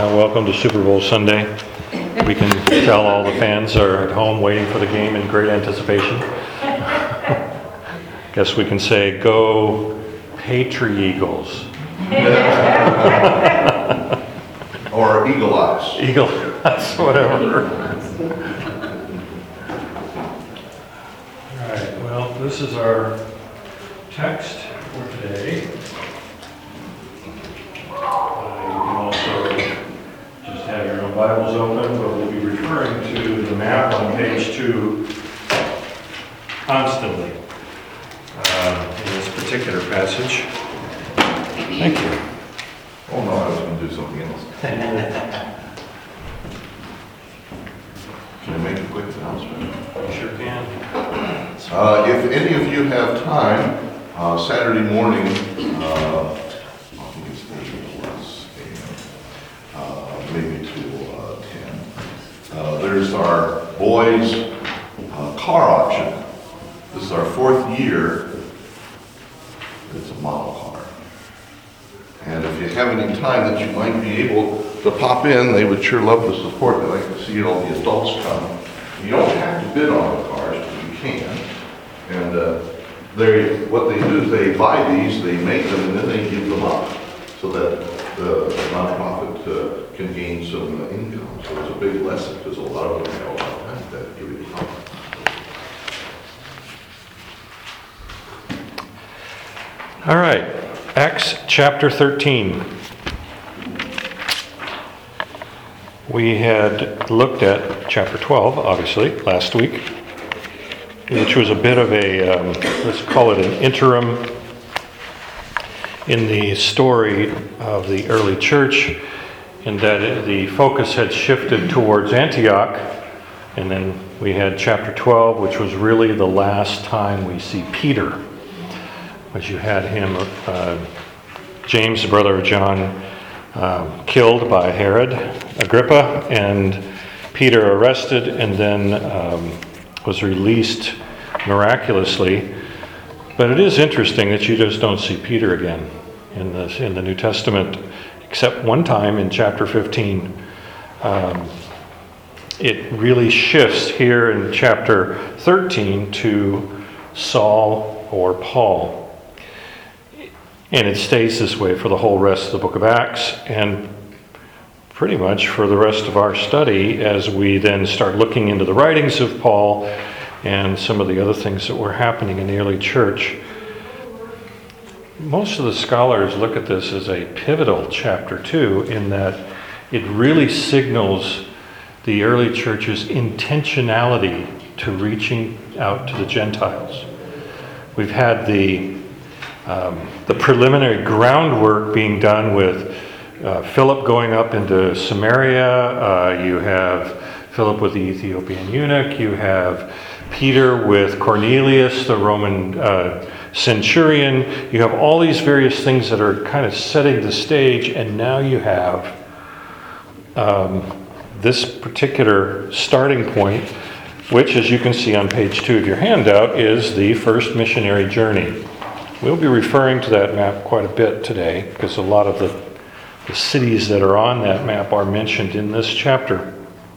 Welcome to Super Bowl Sunday. We can tell all the fans are at home waiting for the game in great anticipation. Guess we can say, go Patri Eagles. Or Eagle Eyes. Eagle Eyes, whatever. All right, well, this is our text for today. You can also just have your own Bibles open, but we'll be referring to the map on page 2 constantly in this particular passage. Thank you. Oh no, I was going to do something else. Can I make a quick announcement? You sure can. If any of you have time, Saturday morning, I think it's 8 a.m., maybe till 10. There's our boys' car auction. This is our 4th year. It's a model car. And if you have any time that you might be able to pop in, they would sure love the support. They like to see all the adults come. You don't have to bid on the cars, but you can. And what they do is they buy these, they make them, and then they give them up so that the nonprofit can gain some income. So it's a big lesson because a lot of them have a lot of time that give it up. All right, Acts chapter 13. We had looked at chapter 12, obviously, last week, which was a bit of a, let's call it an interim in the story of the early church, in that the focus had shifted towards Antioch, and then we had chapter 12, which was really the last time we see Peter. As you had him, James, the brother of John, killed by Herod Agrippa, and Peter arrested and then was released miraculously. But it is interesting that you just don't see Peter again in the New Testament, except one time in chapter 15. It really shifts here in chapter 13 to Saul or Paul. And it stays this way for the whole rest of the book of Acts, and pretty much for the rest of our study as we then start looking into the writings of Paul and some of the other things that were happening in the early church. Most of the scholars look at this as a pivotal chapter 2 in that it really signals the early church's intentionality to reaching out to the Gentiles. We've had the preliminary groundwork being done with Philip going up into Samaria. You have Philip with the Ethiopian eunuch. You have Peter with Cornelius, the Roman centurion. You have all these various things that are kind of setting the stage, and now you have this particular starting point, which, as you can see on page 2 of your handout, is the first missionary journey. We'll be referring to that map quite a bit today because a lot of the cities that are on that map are mentioned in this chapter.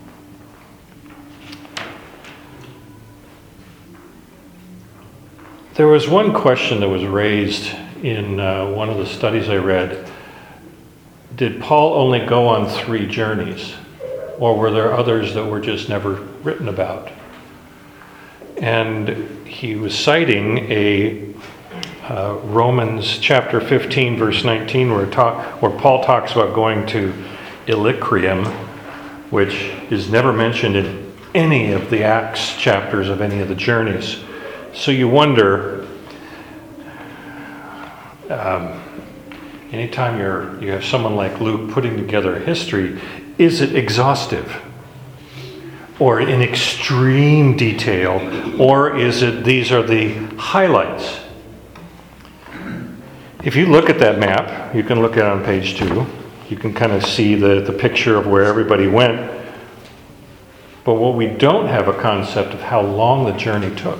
There was one question that was raised in one of the studies I read. Did Paul only go on 3 journeys, or were there others that were just never written about? And he was citing a Romans chapter 15, verse 19, where Paul talks about going to Illyricum, which is never mentioned in any of the Acts chapters of any of the journeys. So you wonder, anytime you have someone like Luke putting together a history, is it exhaustive? Or in extreme detail? Or is it these are the highlights? If you look at that map, you can look at it on page 2. You can kind of see the picture of where everybody went. But what we don't have a concept of how long the journey took.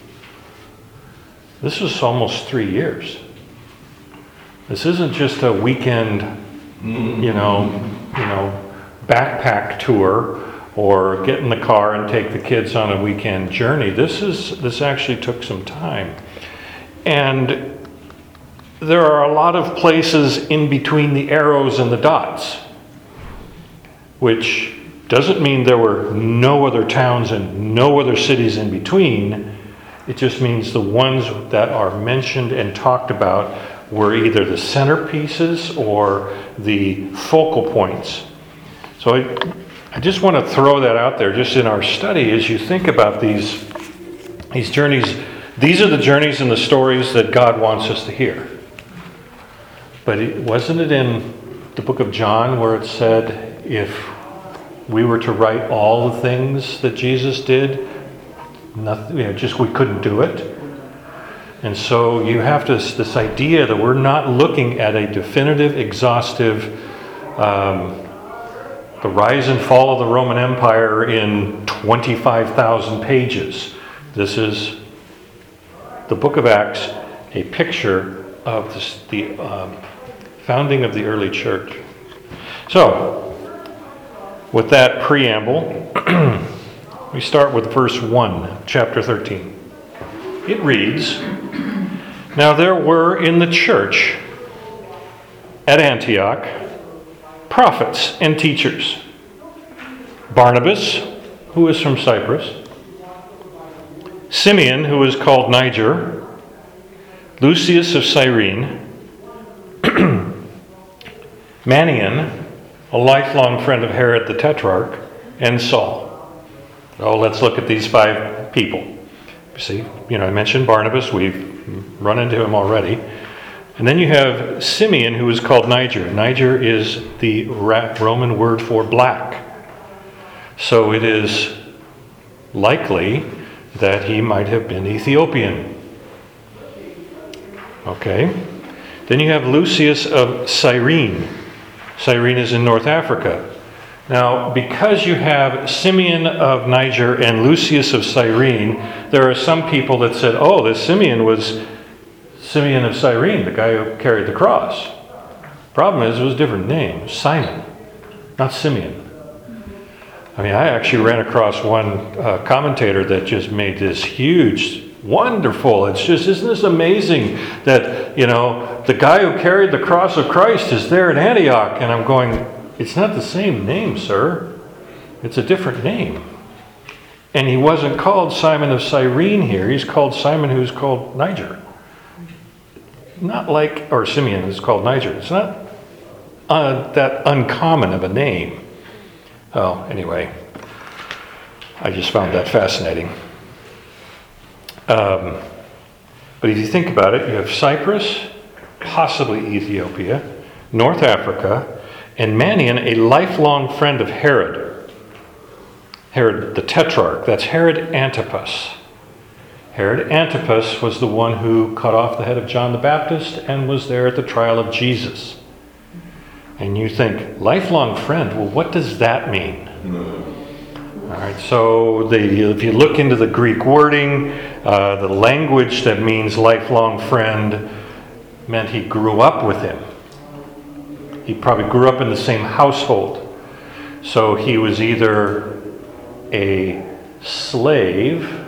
This was almost 3 years. This isn't just a weekend, backpack tour or get in the car and take the kids on a weekend journey. This actually took some time. And there are a lot of places in between the arrows and the dots, which doesn't mean there were no other towns and no other cities in between. It just means the ones that are mentioned and talked about were either the centerpieces or the focal points. So I just want to throw that out there just in our study as you think about these journeys. These are the journeys and the stories that God wants us to hear. But wasn't it in the book of John where it said if we were to write all the things that Jesus did, nothing, we couldn't do it? And so you have this idea that we're not looking at a definitive, exhaustive, the rise and fall of the Roman Empire in 25,000 pages. This is the book of Acts, a picture of the founding of the early church. So, with that preamble, we start with verse 1, chapter 13. It reads, "Now there were in the church at Antioch prophets and teachers. Barnabas, who was from Cyprus, Simeon, who was called Niger, Lucius of Cyrene, Manaen, a lifelong friend of Herod the Tetrarch, and Saul." Oh, let's look at these 5 people. See, I mentioned Barnabas. We've run into him already. And then you have Simeon, who is called Niger. Niger is the Roman word for black. So it is likely that he might have been Ethiopian. Okay. Then you have Lucius of Cyrene. Cyrene is in North Africa. Now, because you have Simeon of Niger and Lucius of Cyrene, there are some people that said, oh, this Simeon was Simeon of Cyrene, the guy who carried the cross. Problem is, it was a different name, Simon, not Simeon. I actually ran across one commentator that just made this huge, wonderful. It's just, isn't this amazing that, the guy who carried the cross of Christ is there in Antioch? And I'm going, it's not the same name, sir. It's a different name. And he wasn't called Simon of Cyrene here. He's called Simon, who's called Niger. Or Simeon is called Niger. It's not that uncommon of a name. Oh, anyway, I just found that fascinating. But if you think about it, you have Cyprus, possibly Ethiopia, North Africa, and Manaen, a lifelong friend of Herod. Herod the Tetrarch, that's Herod Antipas. Herod Antipas was the one who cut off the head of John the Baptist and was there at the trial of Jesus. And you think, lifelong friend, well, what does that mean? All right, so if you look into the Greek wording, the language that means lifelong friend meant he grew up with him. He probably grew up in the same household. So he was either a slave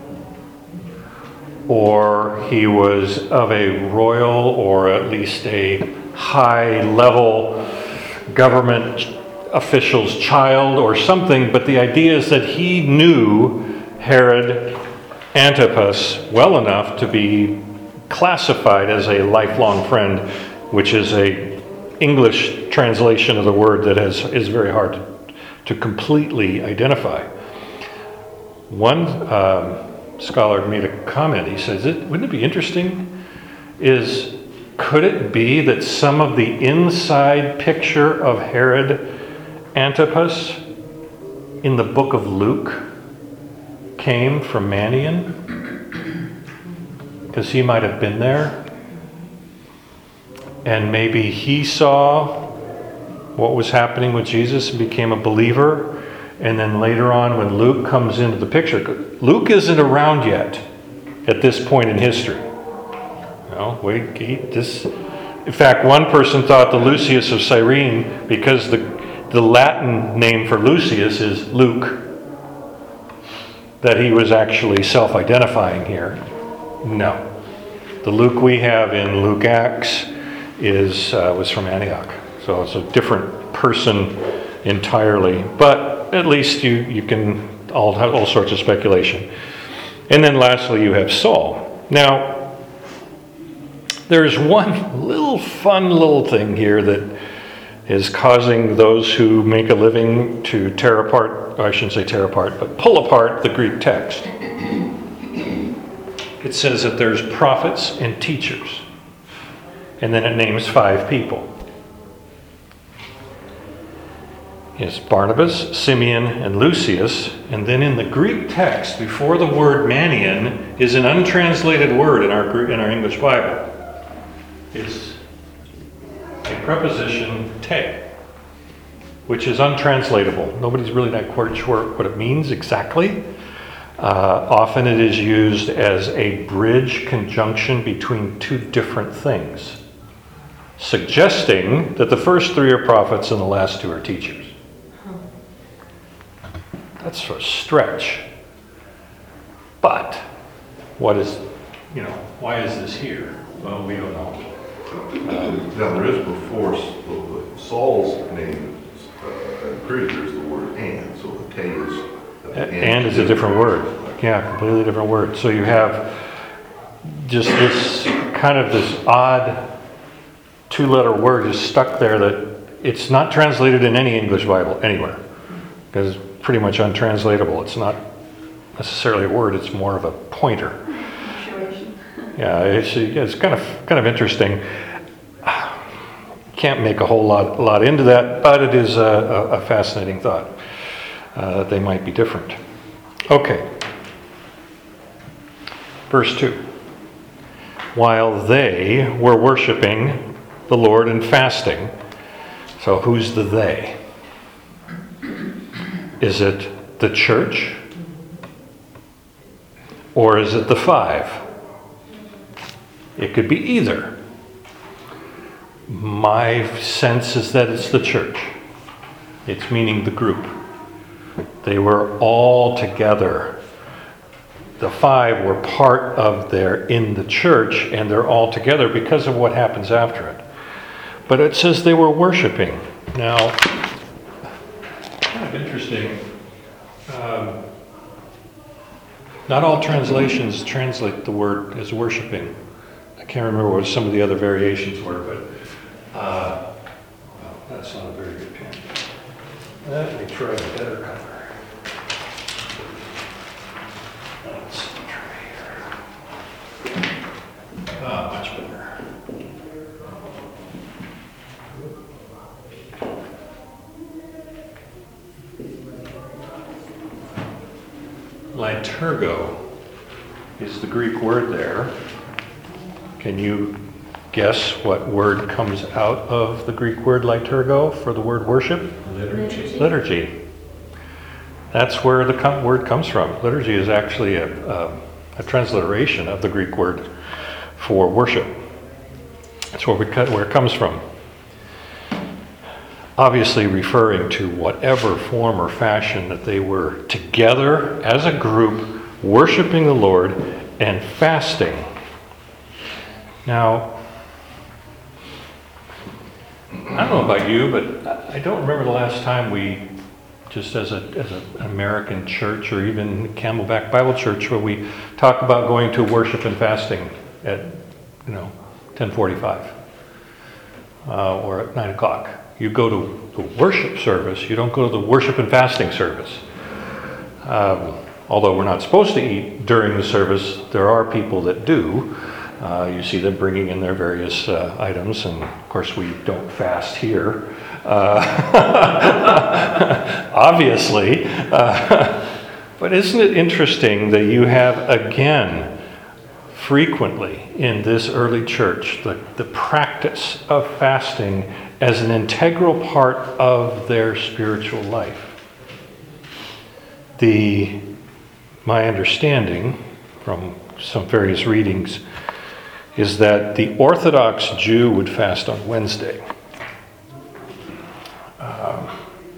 or he was of a royal or at least a high-level government official's child or something, but the idea is that he knew Herod Antipas well enough to be classified as a lifelong friend, which is a English translation of the word that is very hard to completely identify. One scholar made a comment. He says, wouldn't it be interesting? Could it be that some of the inside picture of Herod Antipas in the book of Luke came from Manaen? Because he might have been there. And maybe he saw what was happening with Jesus and became a believer. And then later on, when Luke comes into the picture, Luke isn't around yet at this point in history. In fact, one person thought the Lucius of Cyrene, because the Latin name for Lucius is Luke. That he was actually self-identifying here? No. The Luke we have in Luke Acts was from Antioch. So it's a different person entirely. But at least you can all have all sorts of speculation. And then lastly, you have Saul. Now, there's one fun little thing here that is causing those who make a living to tear apart, or I shouldn't say tear apart, but pull apart the Greek text. It says that there's prophets and teachers. And then it names 5 people. It's Barnabas, Simeon, and Lucius. And then in the Greek text, before the word Manian, is an untranslated word in our English Bible. It's a preposition te, which is untranslatable. Nobody's really not quite sure what it means exactly. Often it is used as a bridge conjunction between 2 different things, suggesting that the first 3 are prophets and the last 2 are teachers. That's a stretch. But why is this here? Well, we don't know. Now, there is before Saul's name in Greek, there's the word and, so the te is... And is a different word. Yeah, completely different word. So you have just this odd 2-letter word just stuck there that it's not translated in any English Bible anywhere. Because it's pretty much untranslatable. It's not necessarily a word, it's more of a pointer. Yeah, it's kind of interesting. Can't make a whole lot into that, but it is a fascinating thought that they might be different. Okay. Verse 2. While they were worshiping the Lord and fasting. So who's the they? Is it the church? Or is it the 5? It could be either. My sense is that it's the church. It's meaning the group. They were all together. The 5 were part of in the church, and they're all together because of what happens after it. But it says they were worshiping. Now, kind of interesting. Not all translations translate the word as worshiping. I can't remember what some of the other variations were, but well, that's not a very good pen. Let me try a better color. Let's try here. Much better. Liturgo is the Greek word there. Can you guess what word comes out of the Greek word liturgo for the word worship? Liturgy. That's where the word comes from. Liturgy is actually a transliteration of the Greek word for worship. That's where it comes from. Obviously referring to whatever form or fashion that they were together as a group, worshiping the Lord and fasting. Now, I don't know about you, but I don't remember the last time we, just as an American church or even Camelback Bible Church, where we talk about going to worship and fasting at 10:45 or at 9 o'clock. You go to the worship service, you don't go to the worship and fasting service. Although we're not supposed to eat during the service, there are people that do. You see them bringing in their various items, and of course we don't fast here, obviously. But isn't it interesting that you have, again, frequently in this early church, the practice of fasting as an integral part of their spiritual life? My understanding from some various readings is that the Orthodox Jew would fast on Wednesday.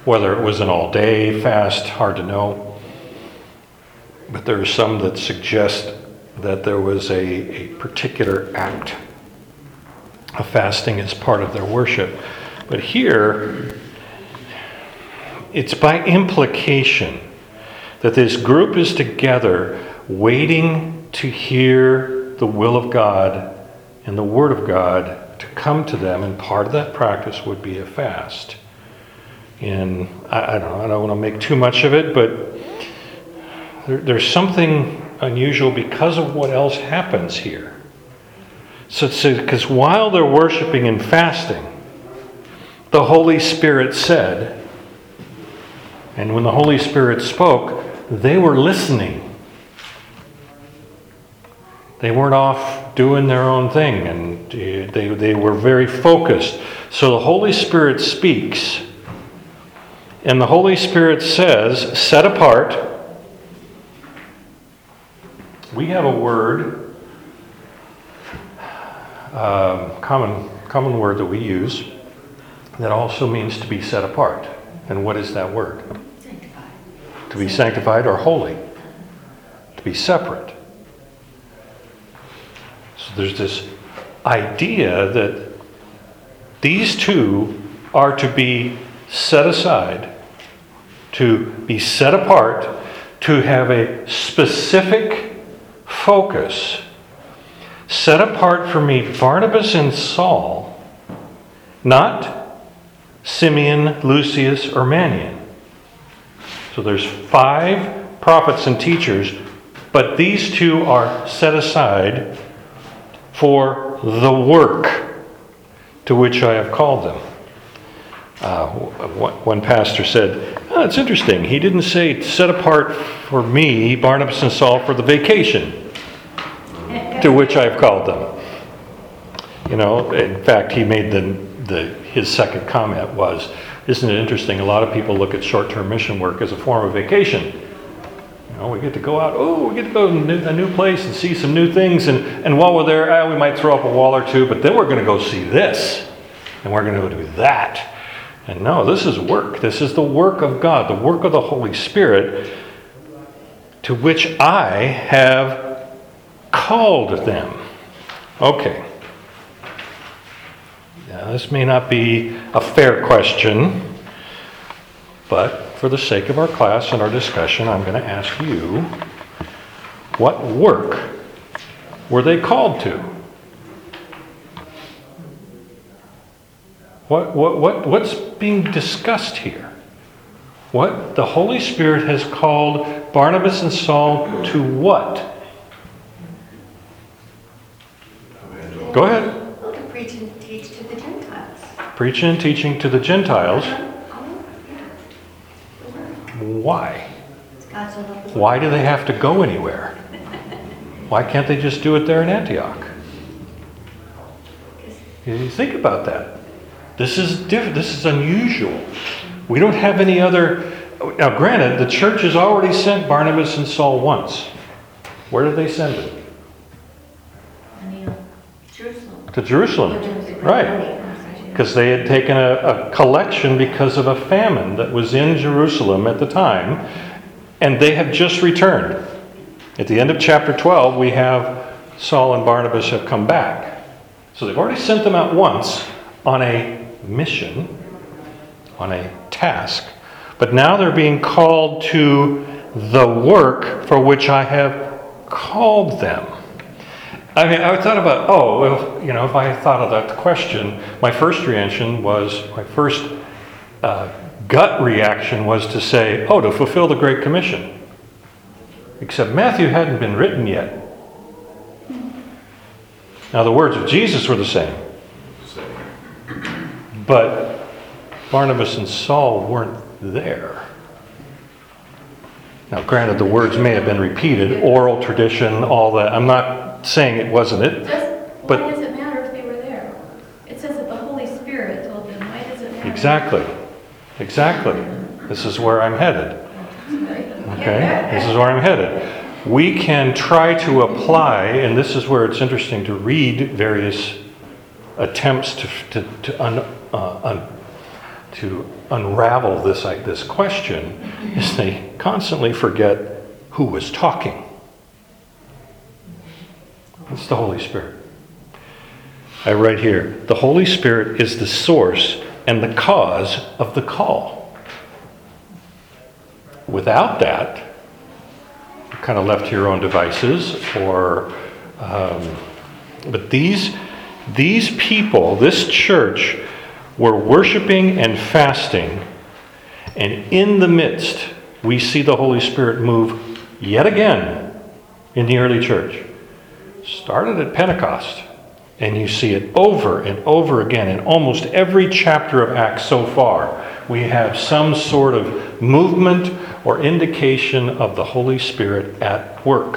Whether it was an all-day fast, hard to know. But there are some that suggest that there was a particular act of fasting as part of their worship. But here, it's by implication that this group is together waiting to hear the will of God and the Word of God to come to them, and part of that practice would be a fast. And I don't want to make too much of it, but there's something unusual because of what else happens here. So, because while they're worshiping and fasting, the Holy Spirit said, and when the Holy Spirit spoke, they were listening. They weren't off doing their own thing, and they were very focused. So the Holy Spirit speaks, and the Holy Spirit says, set apart. We have a word, common word that we use, that also means to be set apart. And what is that word? Sanctified. To be sanctified or holy. To be separate. So there's this idea that these two are to be set aside, to be set apart, to have a specific focus. Set apart for me Barnabas and Saul, not Simeon, Lucius, or Manaen. So there's 5 prophets and teachers, but these two are set aside for the work to which I have called them. One pastor said, it's interesting, he didn't say set apart for me, Barnabas and Saul, for the vacation to which I've called them. You know, in fact, he made his second comment was, isn't it interesting, a lot of people look at short-term mission work as a form of vacation. You know, we get to go out, we get to go to a new place and see some new things, and while we're there, we might throw up a wall or two, but then we're going to go see this, and we're going to go do that. And no, this is work. This is the work of God, the work of the Holy Spirit, to which I have called them. Okay. Now, this may not be a fair question, but for the sake of our class and our discussion, I'm going to ask you, what work were they called to? What's being discussed here? What the Holy Spirit has called Barnabas and Saul to what? Go ahead. Well, to preach and teach to the Gentiles. Preaching and teaching to the Gentiles. Why? Why do they have to go anywhere? Why can't they just do it there in Antioch? You think about that. This is different. This is unusual. We don't have any other. Now, granted, the church has already sent Barnabas and Saul once. Where did they send them? Jerusalem. To Jerusalem. Right. Because they had taken a collection because of a famine that was in Jerusalem at the time, and they have just returned. At the end of chapter 12, we have Saul and Barnabas have come back. So they've already sent them out once on a mission, on a task, but now they're being called to the work for which I have called them. I mean, I thought about, if I thought of that question, my first gut reaction was to say, to fulfill the Great Commission. Except Matthew hadn't been written yet. Now, the words of Jesus were the same. But Barnabas and Saul weren't there. Now, granted, the words may have been repeated, oral tradition, all that. I'm not saying it wasn't it. Why does it matter if they were there? It says that the Holy Spirit told them. Why does it matter? Exactly. This is where I'm headed. Okay? This is where I'm headed. We can try to apply, and this is where it's interesting to read various attempts to to unravel this question is they constantly forget who was talking. It's the Holy Spirit. I write here, the Holy Spirit is the source and the cause of the call. Without that, you're kind of left to your own devices, but these people, this church, were worshiping and fasting, and in the midst, we see the Holy Spirit move yet again in the early church. Started at Pentecost, and you see it over and over again in almost every chapter of Acts so far. We have some sort of movement or indication of the Holy Spirit at work.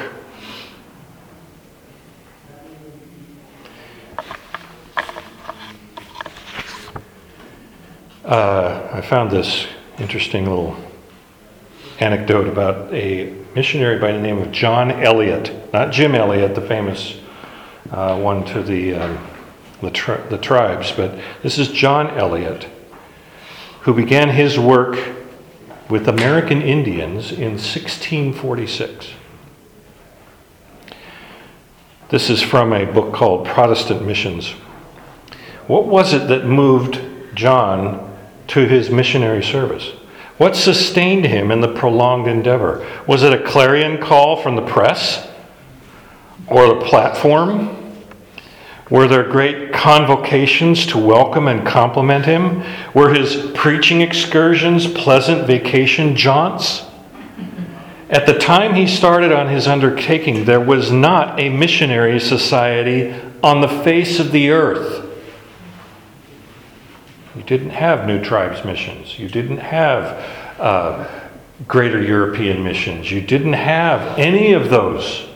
I found this interesting little anecdote about a missionary by the name of John Eliot, not Jim Elliot, the famous one to the tribes, but this is John Eliot, who began his work with American Indians in 1646. This is from a book called Protestant Missions. What was it that moved John to his missionary service? What sustained him in the prolonged endeavor? Was it a clarion call from the press or the platform? Were there great convocations to welcome and compliment him? Were his preaching excursions pleasant vacation jaunts? At the time he started on his undertaking, there was not a missionary society on the face of the earth. You didn't have New Tribes missions. You didn't have Greater European missions. You didn't have any of those.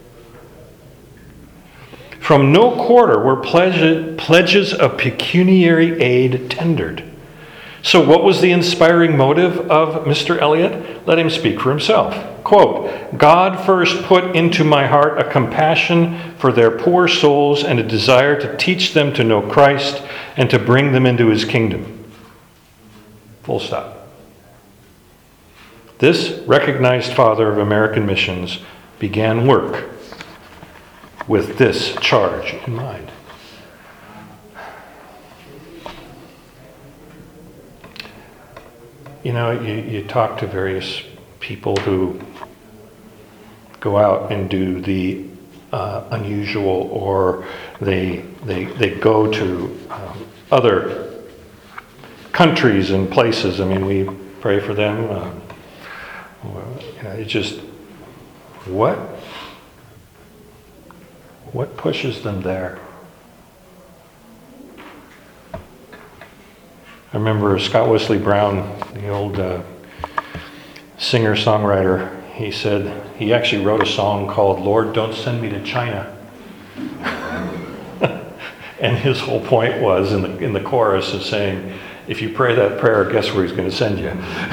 From no quarter were pledges of pecuniary aid tendered. So what was the inspiring motive of Mr. Eliot? Let him speak for himself. Quote, God first put into my heart a compassion for their poor souls and a desire to teach them to know Christ and to bring them into his kingdom. Full stop. This recognized father of American missions began work with this charge in mind. You know, you talk to various people who go out and do the unusual, or they go to other countries and places. I mean, we pray for them. It's just what pushes them there? I remember Scott Wesley Brown, the old singer-songwriter. He said he actually wrote a song called "Lord, Don't Send Me to China," and his whole point was in the chorus of saying, if you pray that prayer, guess where he's going to send you?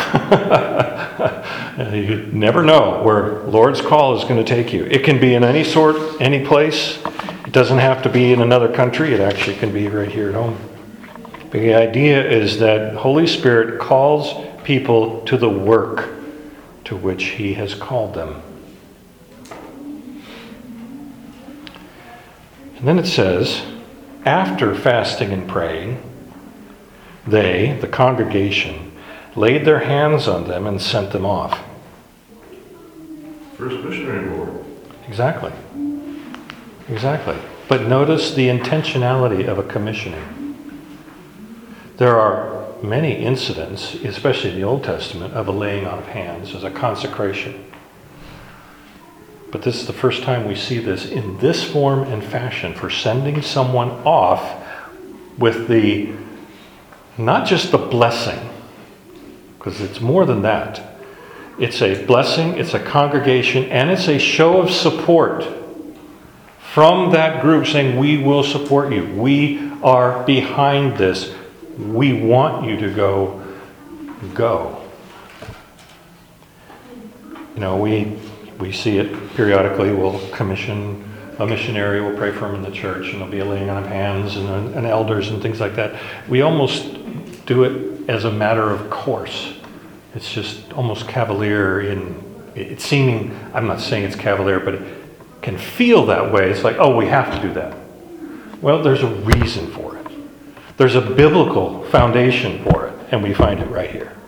You never know where Lord's call is going to take you. It can be in any place. It doesn't have to be in another country. It actually can be right here at home. But the idea is that Holy Spirit calls people to the work to which he has called them. And then it says, after fasting and praying, they, the congregation, laid their hands on them and sent them off. First missionary board. Exactly. But notice the intentionality of a commissioning. There are many incidents, especially in the Old Testament, of a laying on of hands as a consecration. But this is the first time we see this in this form and fashion, for sending someone off with not just the blessing, because it's more than that. It's a blessing, it's a congregation, and it's a show of support from that group saying, we will support you. We are behind this. We want you to go. You know, we see it periodically. We'll commission a missionary, we'll pray for him in the church, and there'll be a laying on of hands and elders and things like that. We almost do it as a matter of course. It's just almost cavalier in it's seeming, I'm not saying it's cavalier, but it can feel that way. It's like, oh, we have to do that. Well, there's a reason for it. There's a biblical foundation for it, and we find it right here.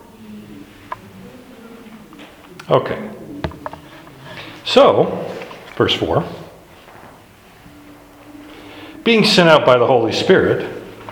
Okay. So, verse 4. Being sent out by the Holy Spirit,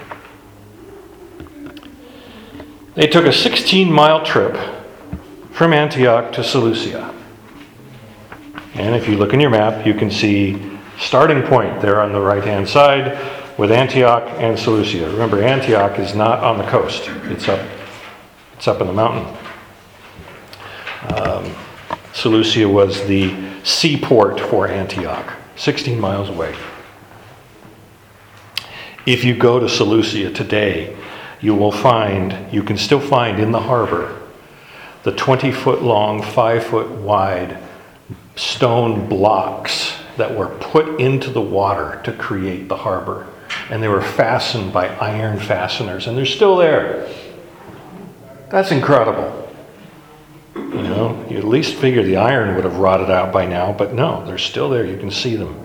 they took a 16-mile trip from Antioch to Seleucia. And if you look in your map, you can see starting point there on the right-hand side with Antioch and Seleucia. Remember, Antioch is not on the coast. It's up in the mountain. Seleucia was the seaport for Antioch, 16 miles away. If you go to Seleucia today, you can still find in the harbor the 20-foot long, 5-foot wide stone blocks that were put into the water to create the harbor. And they were fastened by iron fasteners, and they're still there. That's incredible. You know, you at least figure the iron would have rotted out by now, but no, they're still there. You can see them.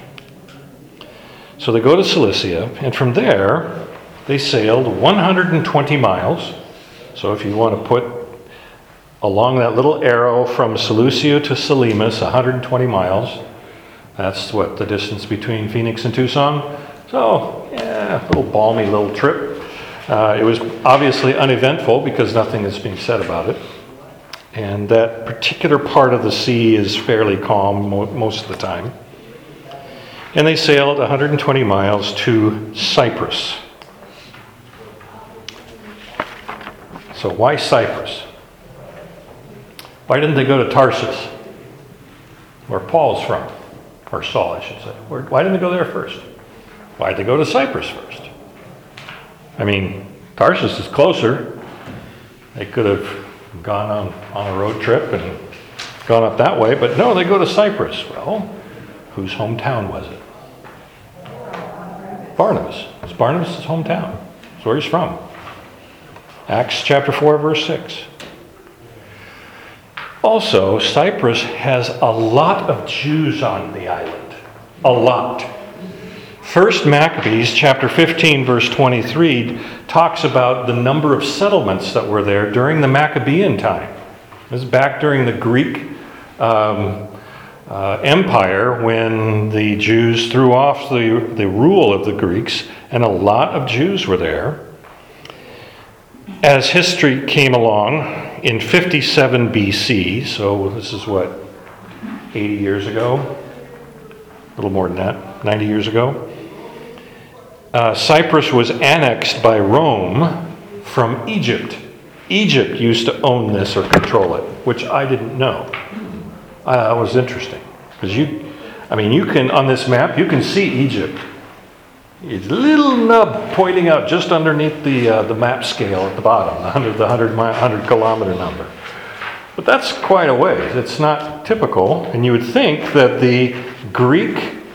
So they go to Seleucia, and from there, they sailed 120 miles. So if you want to put along that little arrow from Seleucia to Salamis, 120 miles, that's what, the distance between Phoenix and Tucson? So, yeah, a little balmy little trip. It was obviously uneventful because nothing is being said about it. And that particular part of the sea is fairly calm most of the time. And they sailed 120 miles to Cyprus. So why Cyprus? Why didn't they go to Tarsus, where Paul's from? Or Saul, I should say. Why didn't they go there first? Why did they go to Cyprus first? I mean, Tarsus is closer. They could have gone on a road trip and gone up that way, but no, they go to Cyprus. Well, whose hometown was it? Barnabas. It's Barnabas' hometown. That's where he's from. Acts chapter 4, verse 6. Also, Cyprus has a lot of Jews on the island. A lot. First Maccabees chapter 15, verse 23 talks about the number of settlements that were there during the Maccabean time. This is back during the Greek Empire when the Jews threw off the rule of the Greeks, and a lot of Jews were there. As history came along, in 57 BC, so this is what, 80 years ago? A little more than that, 90 years ago. Cyprus was annexed by Rome from Egypt. Egypt used to own this or control it, which I didn't know. That was interesting. Because you can, on this map, you can see Egypt. It's a little nub pointing out just underneath the map scale at the bottom, the 100 kilometer number. But that's quite a ways. It's not typical, and you would think that the Greek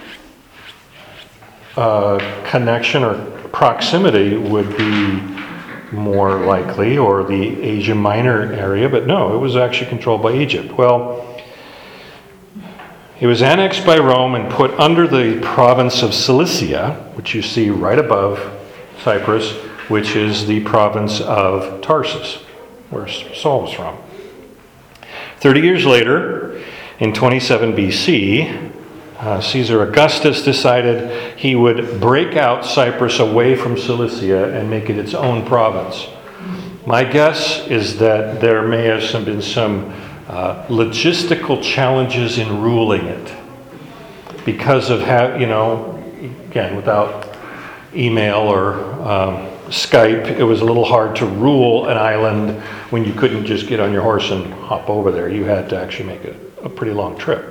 connection or proximity would be more likely, or the Asia Minor area, but no, it was actually controlled by Egypt. Well, it was annexed by Rome and put under the province of Cilicia, which you see right above Cyprus, which is the province of Tarsus, where Saul was from. 30 years later, in 27 BC, Caesar Augustus decided he would break out Cyprus away from Cilicia and make it its own province. My guess is that there may have been some logistical challenges in ruling it because of again, without email or Skype, it was a little hard to rule an island when you couldn't just get on your horse and hop over there. You had to actually make a pretty long trip.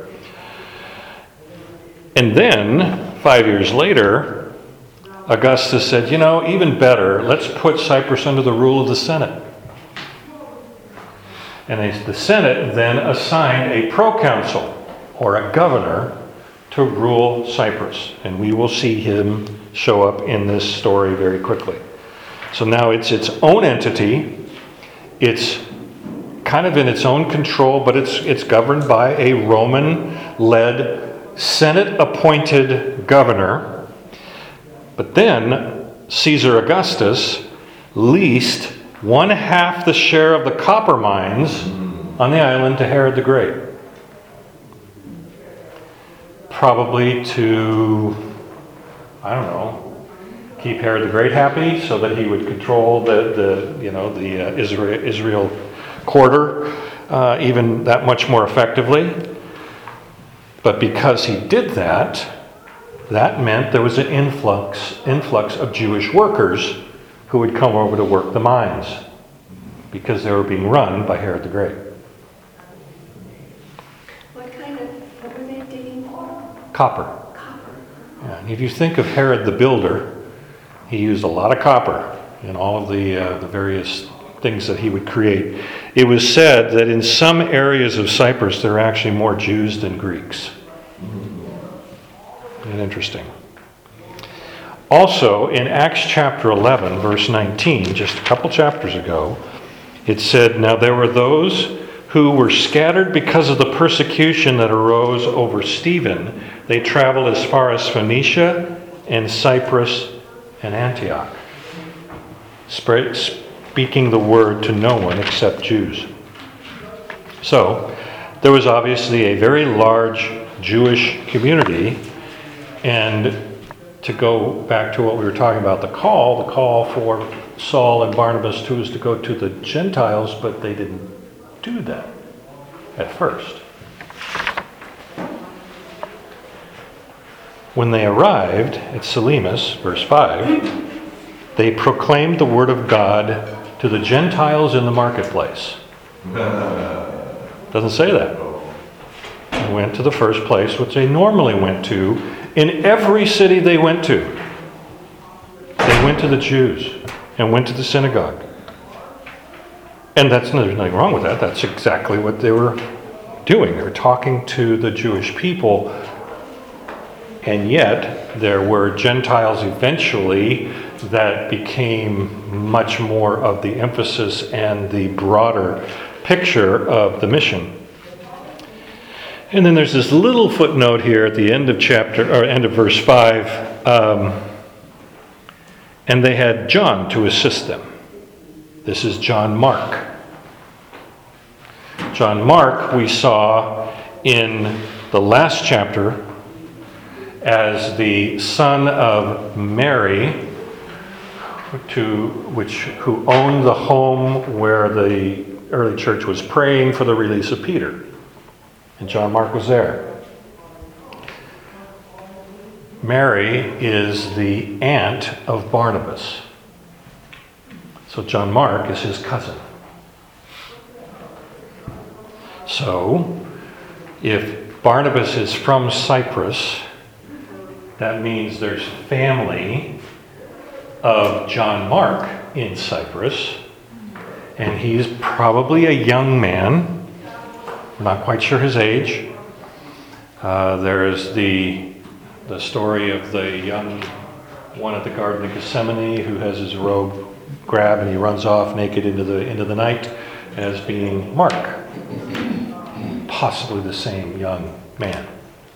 And then, 5 years later, Augustus said, even better, let's put Cyprus under the rule of the Senate. And the Senate then assigned a proconsul, or a governor, to rule Cyprus. And we will see him show up in this story very quickly. So now it's its own entity. It's kind of in its own control, but it's governed by a Roman-led, Senate-appointed governor. But then Caesar Augustus leased 1/2 the share of the copper mines on the island to Herod the Great. Probably to, I don't know, keep Herod the Great happy so that he would control the Israel quarter even that much more effectively. But because he did that, that meant there was an influx of Jewish workers who would come over to work the mines because they were being run by Herod the Great. What were they digging for? Copper. Copper. Yeah, and if you think of Herod the Builder, he used a lot of copper in all of the various things that he would create. It was said that in some areas of Cyprus there are actually more Jews than Greeks. And interesting. Also, in Acts chapter 11, verse 19, just a couple chapters ago, it said, "Now there were those who were scattered because of the persecution that arose over Stephen. They traveled as far as Phoenicia and Cyprus and Antioch, speaking the word to no one except Jews." So, there was obviously a very large Jewish community, and to go back to what we were talking about, the call for Saul and Barnabas too was to go to the Gentiles, but they didn't do that at first. When they arrived at Salamis, verse 5, they proclaimed the word of God to the Gentiles in the marketplace. Doesn't say that. They went to the first place, which they normally went to in every city they went to. They went to the Jews and went to the synagogue. And there's nothing wrong with that. That's exactly what they were doing. They were talking to the Jewish people. And yet, there were Gentiles eventually that became much more of the emphasis and the broader picture of the mission. And then there's this little footnote here at the end of end of verse 5. And they had John to assist them. This is John Mark. John Mark we saw in the last chapter as the son of Mary, who owned the home where the early church was praying for the release of Peter. And John Mark was there. Mary is the aunt of Barnabas. So John Mark is his cousin. So, if Barnabas is from Cyprus, that means there's family of John Mark in Cyprus, and he's probably a young man. We're not quite sure his age. There is the story of the young one at the Garden of Gethsemane who has his robe grabbed and he runs off naked into the night as being Mark. Possibly the same young man.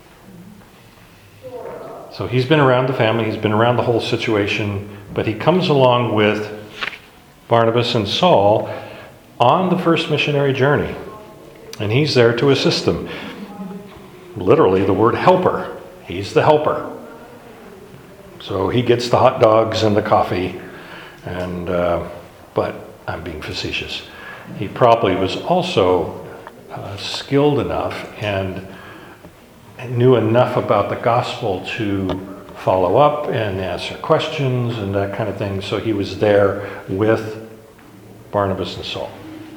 So he's been around the family, he's been around the whole situation, but he comes along with Barnabas and Saul on the first missionary journey. And he's there to assist them. Literally, the word helper. He's the helper. So he gets the hot dogs and the coffee, but I'm being facetious. He probably was also skilled enough and knew enough about the gospel to follow up and answer questions and that kind of thing. So he was there with Barnabas and Saul.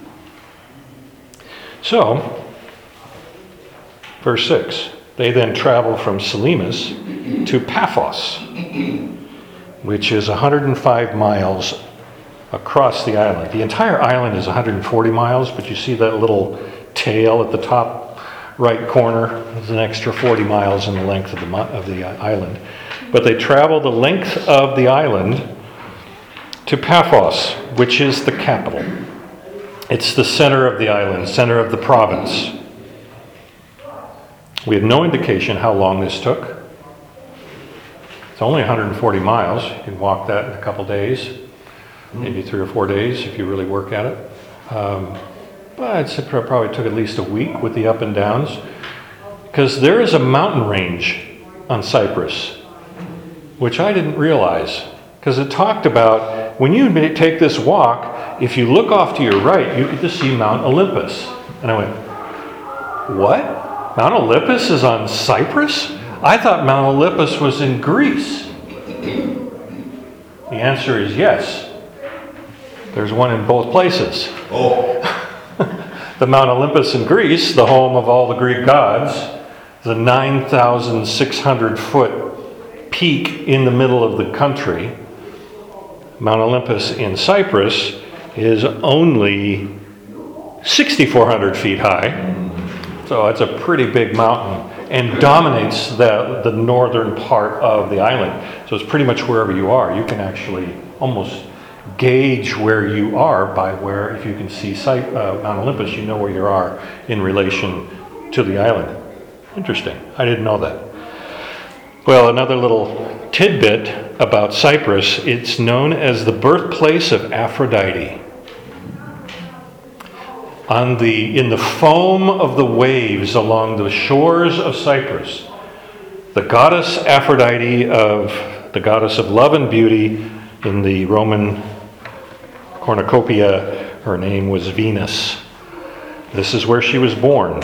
So, verse 6, they then travel from Salamis to Paphos, which is 105 miles across the island. The entire island is 140 miles, but you see that little tail at the top right corner. There's an extra 40 miles in the length of the island. But they travel the length of the island to Paphos, which is the capital. It's the center of the island, center of the province. We have no indication how long this took. It's only 140 miles. You can walk that in a couple days, maybe 3 or 4 days if you really work at it. But I'd say probably took at least a week with the up and downs, because there is a mountain range on Cyprus, which I didn't realize, because it talked about when you take this walk, if you look off to your right, you get to see Mount Olympus. And I went, what? Mount Olympus is on Cyprus? I thought Mount Olympus was in Greece. The answer is yes. There's one in both places. Oh, The Mount Olympus in Greece, the home of all the Greek gods, is a 9,600 foot peak in the middle of the country. Mount Olympus in Cyprus is only 6,400 feet high. So it's a pretty big mountain and dominates the northern part of the island. So it's pretty much wherever you are. You can actually almost gauge where you are by where, if you can see Mount Olympus, you know where you are in relation to the island. Interesting. I didn't know that. Well, another little tidbit about Cyprus, it's known as the birthplace of Aphrodite. In the foam of the waves along the shores of Cyprus, the goddess Aphrodite, the goddess of love and beauty, in the Roman cornucopia, her name was Venus. This is where she was born.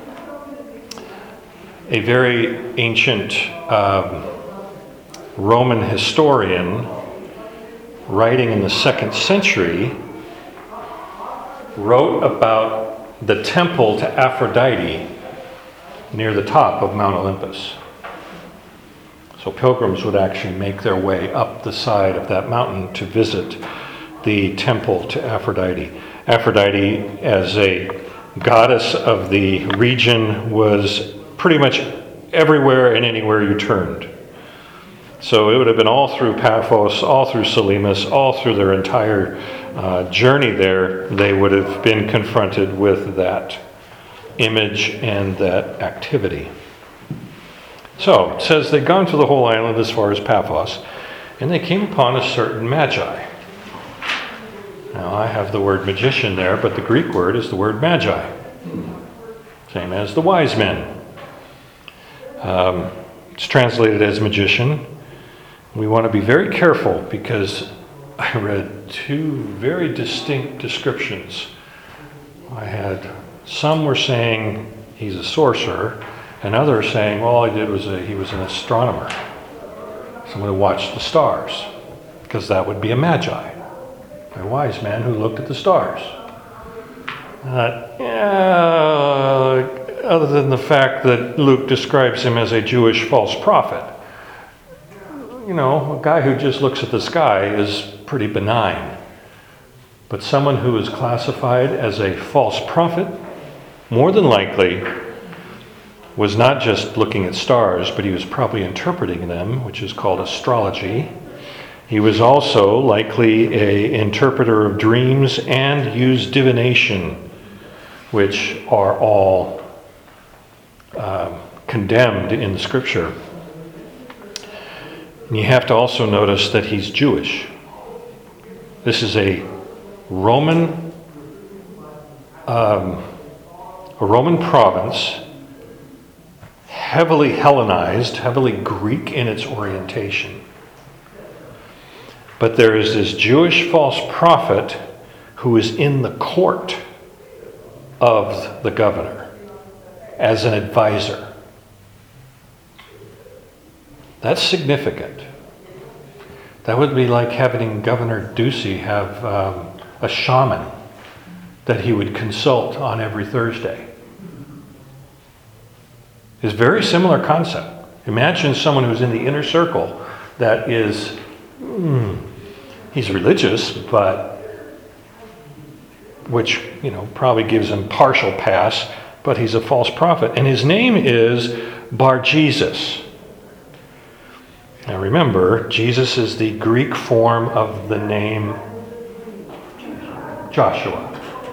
A very ancient Roman historian, writing in the 2nd century, wrote about the temple to Aphrodite near the top of Mount Olympus. So pilgrims would actually make their way up the side of that mountain to visit the temple to Aphrodite. Aphrodite, as a goddess of the region, was pretty much everywhere and anywhere you turned. So it would have been all through Paphos, all through Salamis, all through their entire journey there, they would have been confronted with that image and that activity. So it says they'd gone through the whole island as far as Paphos, and they came upon a certain magi. Now I have the word magician there, but the Greek word is the word magi, same as the wise men. It's translated as magician. We want to be very careful, because I read 2 very distinct descriptions. Some were saying he's a sorcerer, and others saying, well, all he did was he was an astronomer, someone who watched the stars, because that would be a magi, a wise man who looked at the stars. Other than the fact that Luke describes him as a Jewish false prophet, a guy who just looks at the sky is pretty benign. But someone who is classified as a false prophet, more than likely, was not just looking at stars, but he was probably interpreting them, which is called astrology. He was also likely an interpreter of dreams and used divination, which are all condemned in Scripture. And you have to also notice that he's Jewish. This is a Roman province, heavily Hellenized, heavily Greek in its orientation. But there is this Jewish false prophet who is in the court of the governor as an advisor. That's significant. That would be like having Governor Ducey have a shaman that he would consult on every Thursday. It's a very similar concept. Imagine someone who's in the inner circle that is, he's religious, but which, probably gives him partial pass, but he's a false prophet. And his name is Bar Jesus. Now remember, Jesus is the Greek form of the name Joshua.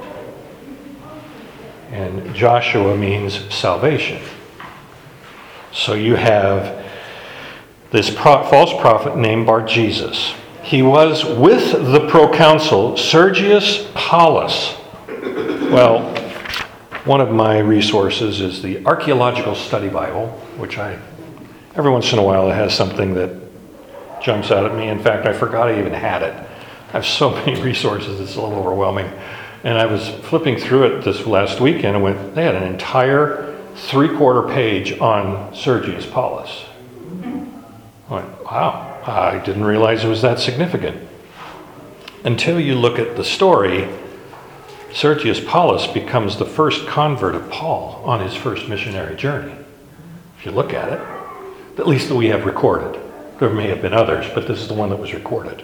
And Joshua means salvation. So you have this false prophet named Bar-Jesus. He was with the proconsul Sergius Paulus. Well, one of my resources is the Archaeological Study Bible, which every once in a while it has something that jumps out at me. In fact, I forgot I even had it. I have so many resources, it's a little overwhelming. And I was flipping through it this last weekend and they had an entire 3/4 page on Sergius Paulus. I went, wow, I didn't realize it was that significant. Until you look at the story, Sergius Paulus becomes the first convert of Paul on his first missionary journey. If you look at it, at least that we have recorded. There may have been others, but this is the one that was recorded.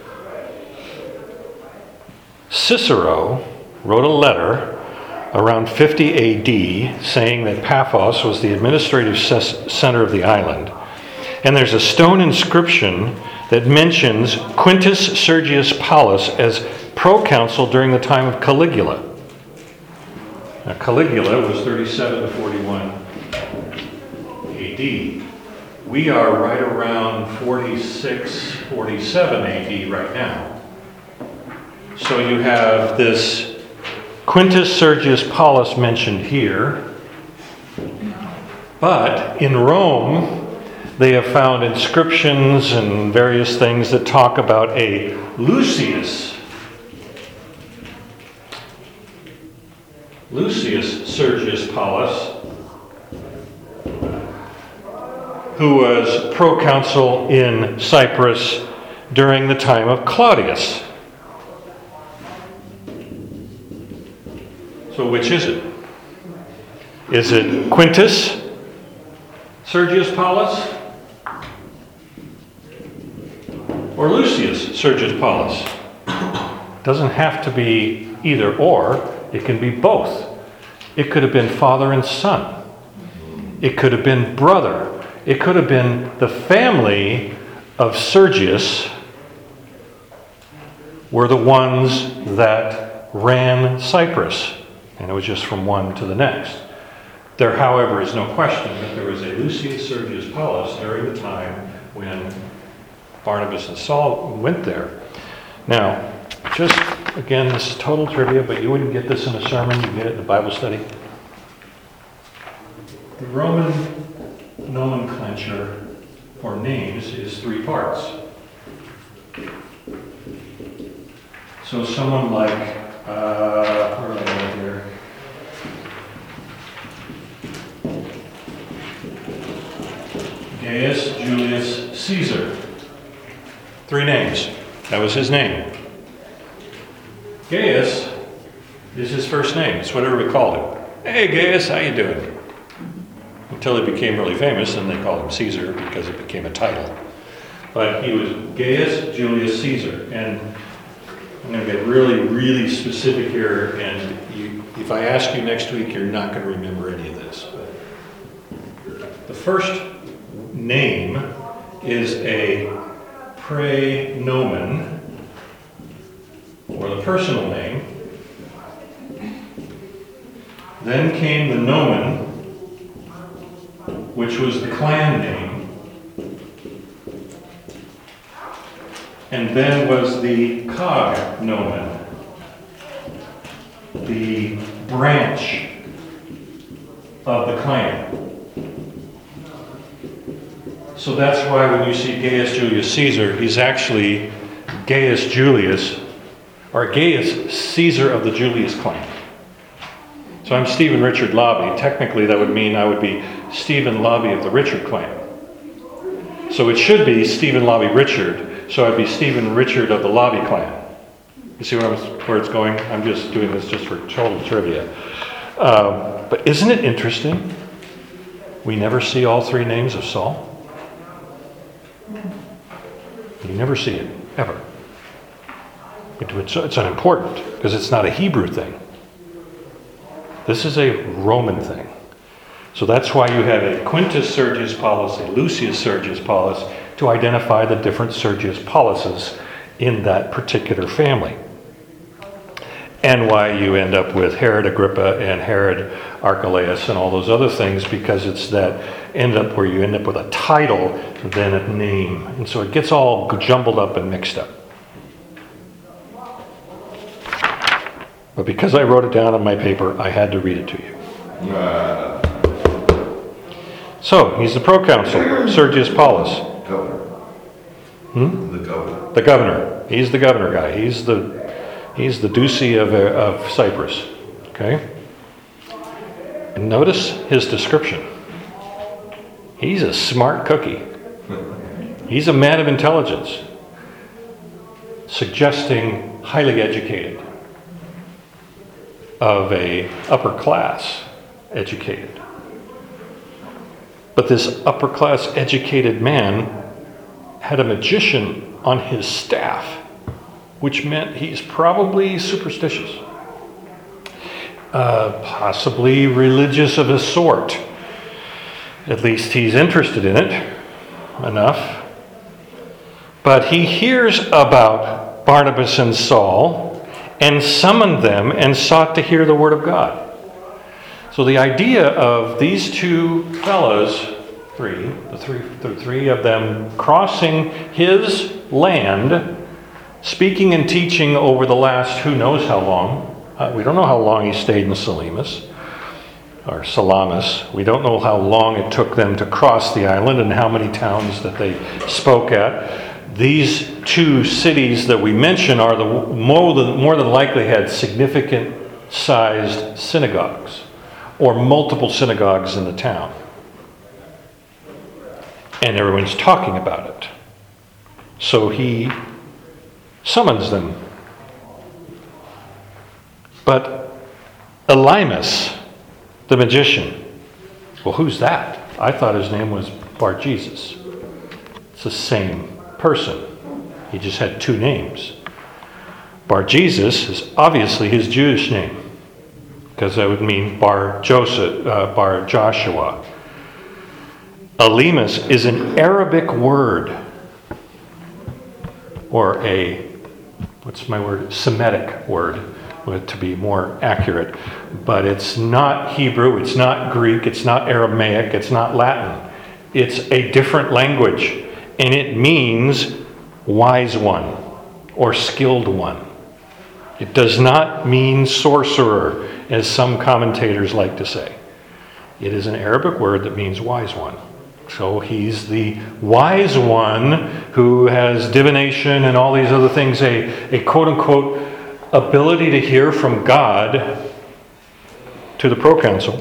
Cicero wrote a letter around 50 AD saying that Paphos was the administrative center of the island. And there's a stone inscription that mentions Quintus Sergius Paulus as proconsul during the time of Caligula. Now, Caligula was 37 to 41 AD. We are right around 46, 47 AD right now. So you have this Quintus Sergius Paulus mentioned here, but in Rome they have found inscriptions and various things that talk about a Lucius Sergius Paulus, who was proconsul in Cyprus during the time of Claudius. So which is it? Is it Quintus Sergius Paulus or Lucius Sergius Paulus? Doesn't have to be either or. It can be both. It could have been father and son. It could have been brother. It could have been the family of Sergius were the ones that ran Cyprus. And it was just from one to the next. There, however, is no question that there was a Lucius Sergius Paulus during the time when Barnabas and Saul went there. Now, just, again, this is total trivia, but you wouldn't get this in a sermon, you get it in a Bible study. The Roman nomenclature for names is 3 parts. So someone like, where am I here? Gaius Julius Caesar. 3 names. That was his name. Gaius is his first name. It's what everybody called him. Hey Gaius, how you doing? Until he became really famous, and they called him Caesar because it became a title. But he was Gaius Julius Caesar. And I'm going to get really, really specific here, and if I ask you next week, you're not going to remember any of this. But the first name is a praenomen, or the personal name. Then came the nomen, which was the clan name. And then was the cognomen, the branch of the clan. So that's why when you see Gaius Julius Caesar, he's actually Gaius Julius, or Gaius Caesar of the Julius clan. So I'm Stephen Richard Lobby. Technically that would mean I would be Stephen Lobby of the Richard clan. So it should be Stephen Lobby Richard. So I'd be Stephen Richard of the Lobby clan. You see where it's going? I'm just doing this just for total trivia. But isn't it interesting? We never see all 3 names of Saul. You never see it, ever. It's unimportant because it's not a Hebrew thing. This is a Roman thing. So that's why you have a Quintus Sergius Paulus, a Lucius Sergius Paulus, to identify the different Sergius Pauluses in that particular family. And why you end up with Herod Agrippa and Herod Archelaus and all those other things, because it's that where you end up with a title than a name. And so it gets all jumbled up and mixed up. But because I wrote it down on my paper, I had to read it to you. So, he's the proconsul, Sergius Paulus. Governor. The governor. The governor. He's the governor guy. He's the Ducey of Cyprus. Okay? And notice his description. He's a smart cookie. He's a man of intelligence, suggesting highly educated, of a upper class educated. But this upper class educated man had a magician on his staff, which meant he's probably superstitious, possibly religious of a sort. At least he's interested in it enough. But he hears about Barnabas and Saul and summoned them and sought to hear the word of God. So the idea of these two fellows, the three of them crossing his land, speaking and teaching over the last who knows how long. We don't know how long he stayed in Salamis. We don't know how long it took them to cross the island and how many towns that they spoke at. These two cities that we mention are more than likely had significant sized synagogues or multiple synagogues in the town. And everyone's talking about it. So he summons them. But Elymas, the magician, well, who's that? I thought his name was Bar-Jesus. It's the same person. He just had two names. Bar-Jesus is obviously his Jewish name, because that would mean Bar-Joshua. Elymas is an Arabic word, or Semitic word, to be more accurate. But it's not Hebrew, it's not Greek, it's not Aramaic, it's not Latin. It's a different language, and it means wise one or skilled one. It does not mean sorcerer, as some commentators like to say. It is an Arabic word that means wise one. So he's the wise one who has divination and all these other things, a quote-unquote ability to hear from God to the proconsul.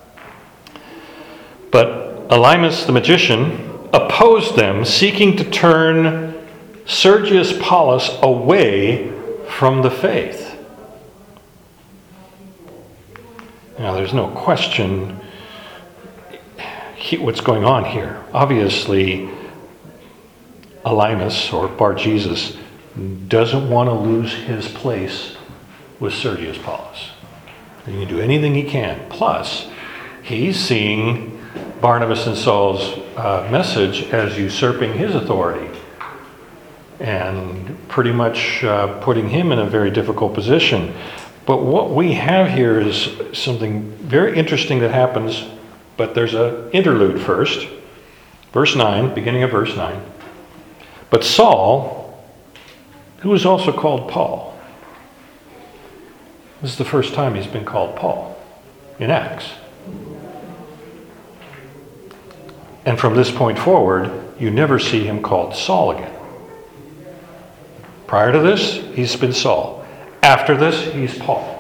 But Elymas the magician opposed them, seeking to turn Sergius Paulus away from the faith. Now, there's no question what's going on here. Obviously, Elymas, or Bar-Jesus, doesn't want to lose his place with Sergius Paulus. He can do anything he can. Plus, he's seeing Barnabas and Saul's message as usurping his authority and pretty much putting him in a very difficult position. But what we have here is something very interesting that happens, but there's an interlude first. Verse 9, beginning of verse 9. But Saul, who is also called Paul, this is the first time he's been called Paul in Acts. And from this point forward, you never see him called Saul again. Prior to this, he's been Saul. After this, he's Paul.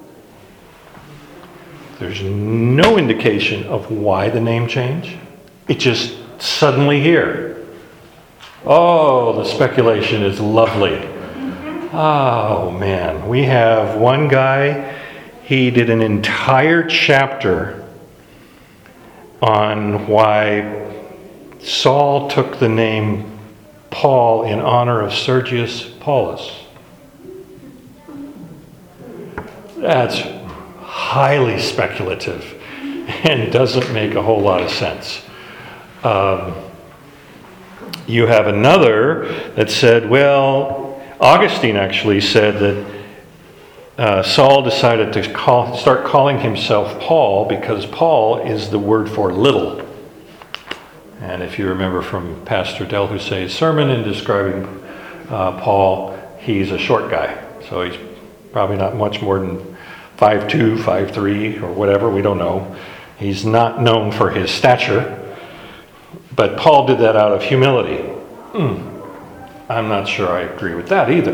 There's no indication of why the name change. It just suddenly here. Oh, the speculation is lovely. Oh, man. We have one guy, he did an entire chapter on why Saul took the name Paul in honor of Sergius Paulus. That's highly speculative and doesn't make a whole lot of sense. You have another that said, well, Augustine actually said that Saul decided to start calling himself Paul because Paul is the word for little. And if you remember from Pastor Del Husse's sermon in describing Paul, he's a short guy. So he's probably not much more than 5'2", 5'3", or whatever, we don't know. He's not known for his stature. But Paul did that out of humility. I'm not sure I agree with that either.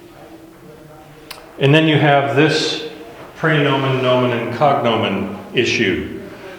And then you have this praenomen, nomen, and cognomen issue.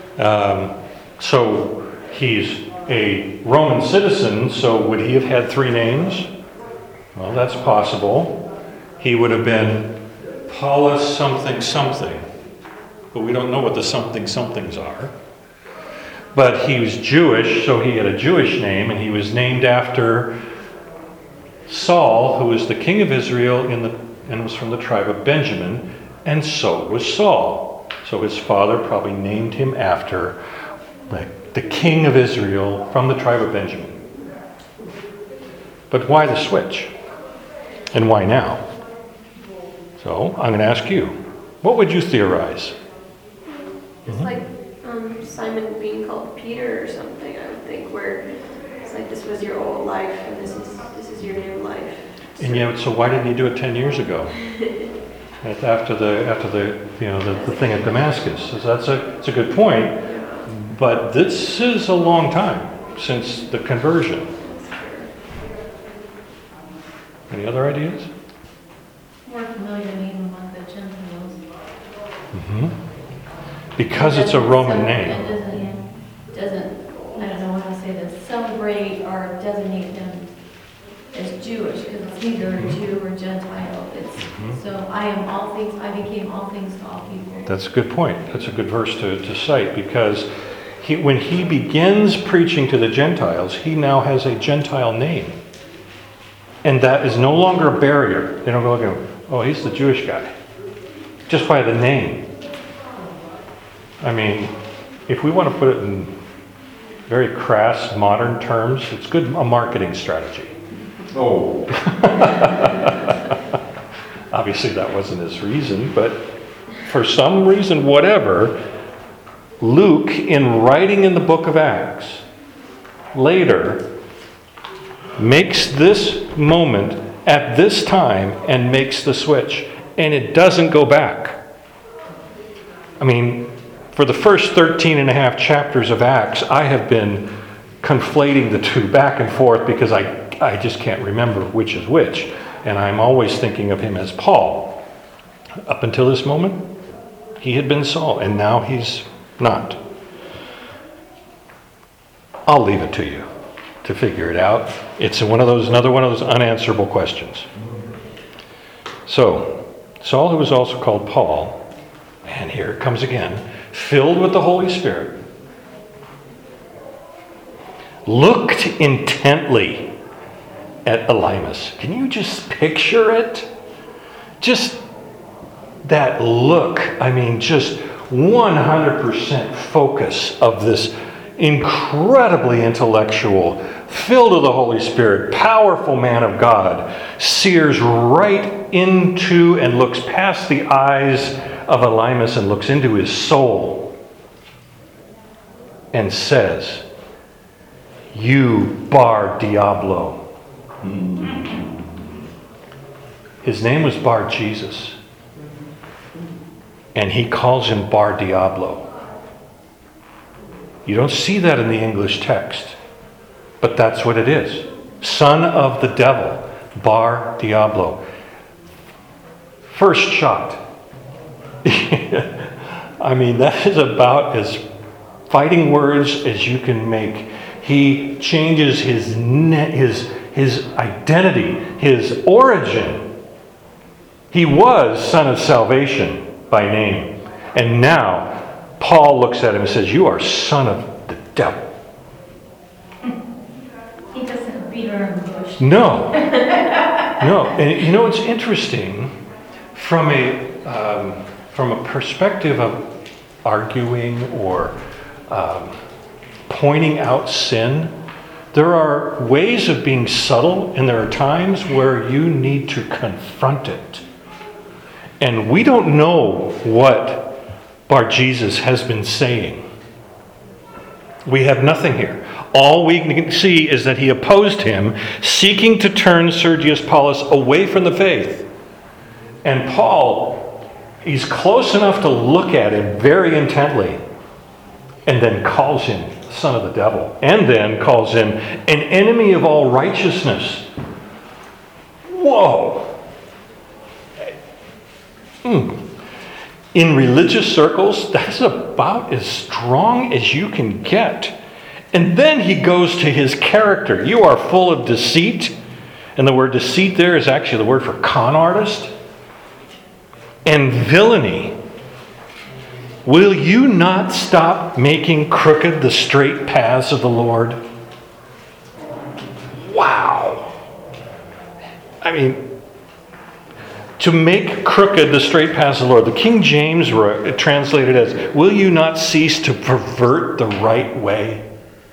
So he's a Roman citizen, so would he have had 3 names? Well, that's possible. He would have been Paulus something something, but we don't know what the something somethings are. But he was Jewish, so he had a Jewish name, and he was named after Saul, who was the king of Israel and was from the tribe of Benjamin, and so was Saul. So his father probably named him after the king of Israel from the tribe of Benjamin. But why the switch? And why now? So I'm going to ask you, what would you theorize? It's like Simon being called Peter or something, I would think, where it's like this was your old life and this is your new life. And yet, so why didn't he do it 10 years ago? after the thing at Damascus. So it's a good point. But this is a long time since the conversion. Any other ideas? More familiar name among the Gentiles. Because it's a Roman name. It doesn't, I don't know how to say this, celebrate or designate him as Jewish, because it's neither a Jew or Gentile. So I became all things to all people. That's a good point. That's a good verse to cite, because when he begins preaching to the Gentiles, he now has a Gentile name. And that is no longer a barrier. They don't go, oh, he's the Jewish guy. Just by the name. I mean, if we want to put it in very crass, modern terms, it's a marketing strategy. Oh, Obviously, that wasn't his reason, but for some reason, whatever, Luke, in writing in the book of Acts, later, makes this moment at this time and makes the switch. And it doesn't go back. I mean, for the first 13 and a half chapters of Acts, I have been conflating the two back and forth because I just can't remember which is which. And I'm always thinking of him as Paul. Up until this moment, he had been Saul, and now he's not. I'll leave it to you to figure it out. It's another one of those unanswerable questions. So, Saul, who was also called Paul, and here it comes again, filled with the Holy Spirit, looked intently at Elymas. Can you just picture it? Just that look. I mean, just 100% focus of this incredibly intellectual, filled with the Holy Spirit, powerful man of God, sears right into and looks past the eyes of Elymas and looks into his soul and says, "You Bar Diablo." His name was Bar Jesus, and he calls him Bar Diablo. You don't see that in the English text, but that's what it is. Son of the devil, Bar Diablo. First shot. I mean, that is about as fighting words as you can make. He changes his identity, his origin. He was Son of Salvation by name. And now, Paul looks at him and says, "You are son of the devil." He doesn't beat around the bush. No. No. And you know, it's interesting from a perspective of arguing or pointing out sin. There are ways of being subtle, and there are times where you need to confront it. And we don't know what Bar-Jesus has been saying. We have nothing here. All we can see is that he opposed him, seeking to turn Sergius Paulus away from the faith. And Paul, he's close enough to look at him very intently, and then calls him son of the devil, and then calls him an enemy of all righteousness. Whoa! In religious circles, that's about as strong as you can get. And then he goes to his character. You are full of deceit. And the word deceit there is actually the word for con artist. And villainy. Will you not stop making crooked the straight paths of the Lord? Wow. I mean, to make crooked the straight paths of the Lord. The King James translated as, will you not cease to pervert the right way?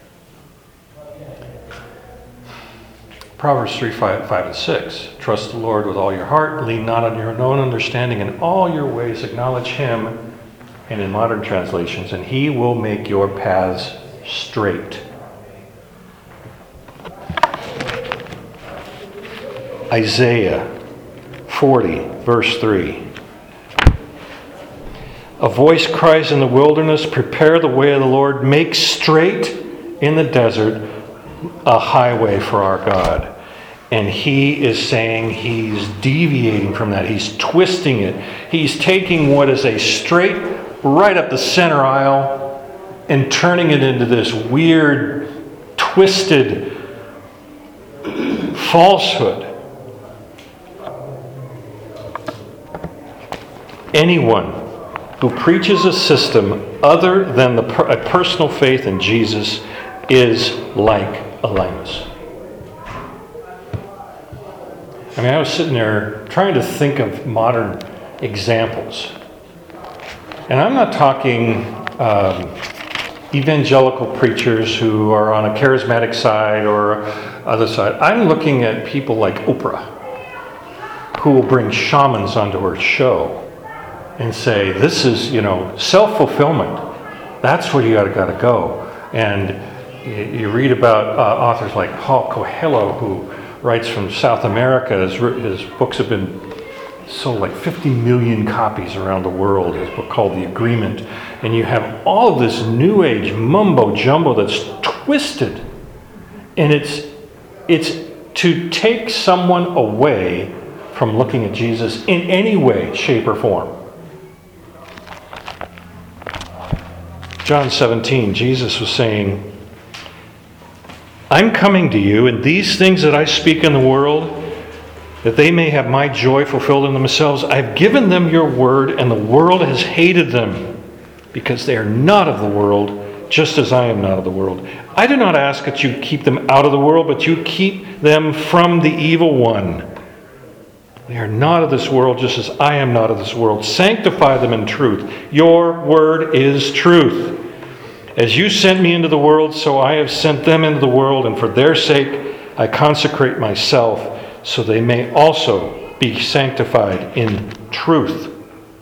Proverbs 3, 5 and 6. Trust the Lord with all your heart. Lean not on your own understanding. In all your ways acknowledge him. And in modern translations, and he will make your paths straight. Isaiah 40, verse 3. A voice cries in the wilderness, prepare the way of the Lord, make straight in the desert a highway for our God. And he is saying he's deviating from that. He's twisting it. He's taking what is a straight, right up the center aisle, and turning it into this weird, twisted falsehood. Anyone who preaches a system other than a personal faith in Jesus is like Elymas. I mean, I was sitting there trying to think of modern examples. And I'm not talking evangelical preachers who are on a charismatic side or other side. I'm looking at people like Oprah, who will bring shamans onto her show and say, this is, self-fulfillment. That's where you gotta go. And you read about authors like Paul Coelho, who writes from South America. His books have been sold like 50 million copies around the world. His book called The Agreement. And you have all of this new age mumbo jumbo that's twisted. And it's to take someone away from looking at Jesus in any way, shape, or form. John 17, Jesus was saying, I'm coming to you, and these things that I speak in the world, that they may have my joy fulfilled in themselves. I've given them your word, and the world has hated them, because they are not of the world, just as I am not of the world. I do not ask that you keep them out of the world, but you keep them from the evil one. They are not of this world, just as I am not of this world. Sanctify them in truth. Your word is truth. As you sent me into the world, so I have sent them into the world, and for their sake I consecrate myself, so they may also be sanctified in truth.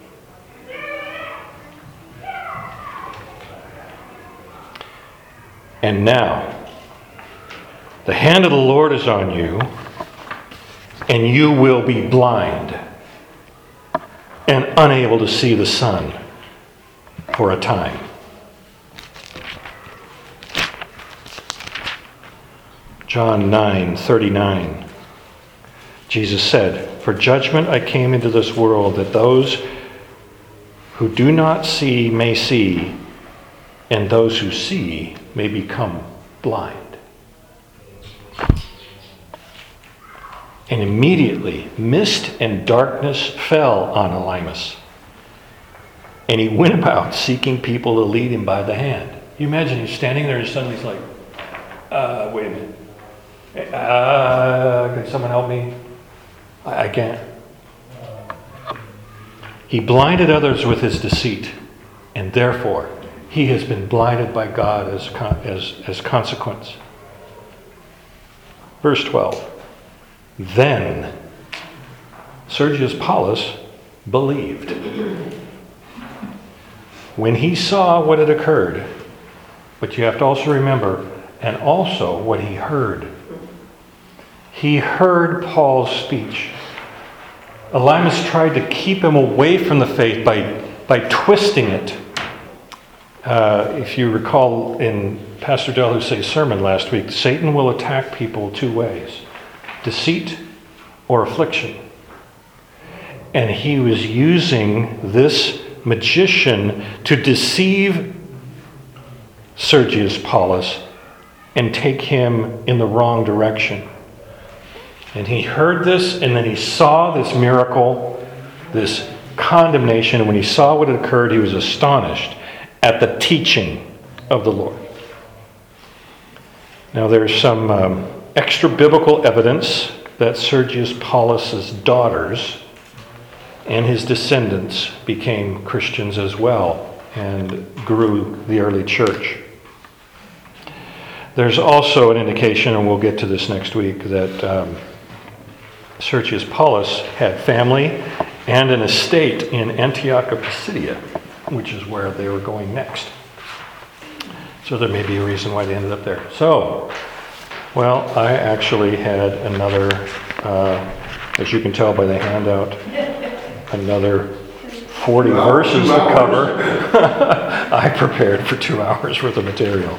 And now, the hand of the Lord is on you, and you will be blind and unable to see the sun for a time. John 9:39. Jesus said, for judgment I came into this world, that those who do not see may see, and those who see may become blind. And immediately mist and darkness fell on Elymas. And he went about seeking people to lead him by the hand. You imagine he's standing there and suddenly he's like, wait a minute. Can someone help me? I can't. He blinded others with his deceit, and therefore he has been blinded by God as consequence. Verse 12. Then Sergius Paulus believed. When he saw what had occurred, but you have to also remember, and also what he heard. He heard Paul's speech. Elymas tried to keep him away from the faith by twisting it. If you recall in Pastor Del Husse's sermon last week, Satan will attack people two ways: deceit or affliction. And he was using this magician to deceive Sergius Paulus and take him in the wrong direction. And he heard this, and then he saw this miracle, this condemnation. And when he saw what had occurred, he was astonished at the teaching of the Lord. Now there's some extra biblical evidence that Sergius Paulus's daughters and his descendants became Christians as well and grew the early church. There's also an indication, and we'll get to this next week, that Sergius Paulus had family and an estate in Antioch of Pisidia, which is where they were going next. So there may be a reason why they ended up there. So, well, I actually had another, as you can tell by the handout, another 40 verses to cover. I prepared for 2 hours worth of material.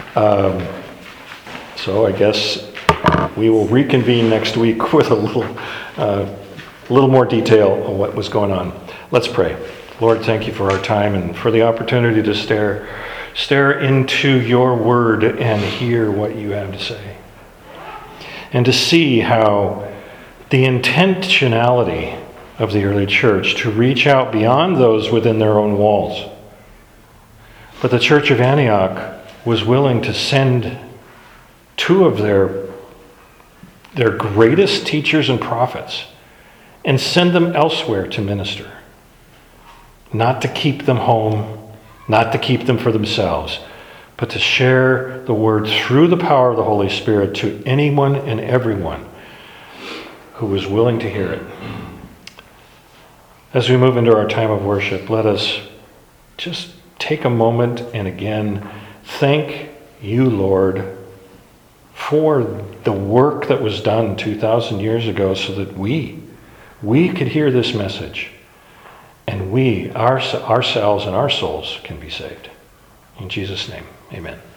So I guess we will reconvene next week with a little more detail on what was going on. Let's pray. Lord, thank you for our time and for the opportunity to stare into your word and hear what you have to say. And to see how the intentionality of the early church to reach out beyond those within their own walls. But the church of Antioch was willing to send two of their greatest teachers and prophets and send them elsewhere to minister. Not to keep them home, not to keep them for themselves, but to share the word through the power of the Holy Spirit to anyone and everyone who was willing to hear it. As we move into our time of worship, let us just take a moment and again thank you, Lord, for the work that was done 2,000 years ago so that we could hear this message and we, ourselves and our souls can be saved. In Jesus' name, amen.